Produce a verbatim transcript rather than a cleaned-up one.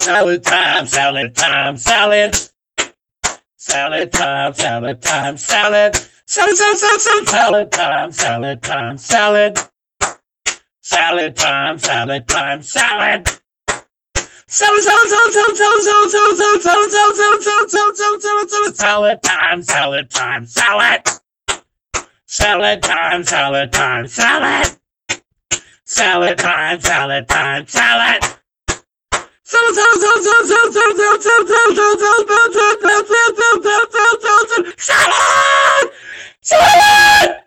Salad time, salad time, salad. Salad time, salad time, salad. Salad, salad, salad, salad, salad time, salad time, salad. Salad time, salad time, salad. Salad, salad, salad, salad, salad, salad, salad, salad, salad, salad, salad, salad, salad, salad time, salad time, salad. Salad time, salad time, salad. Salad time, salad time, salad. Salad, salad, salad, salad, salad, salad, salad, salad, salad, salad, salad, salad, salad, salad, salad.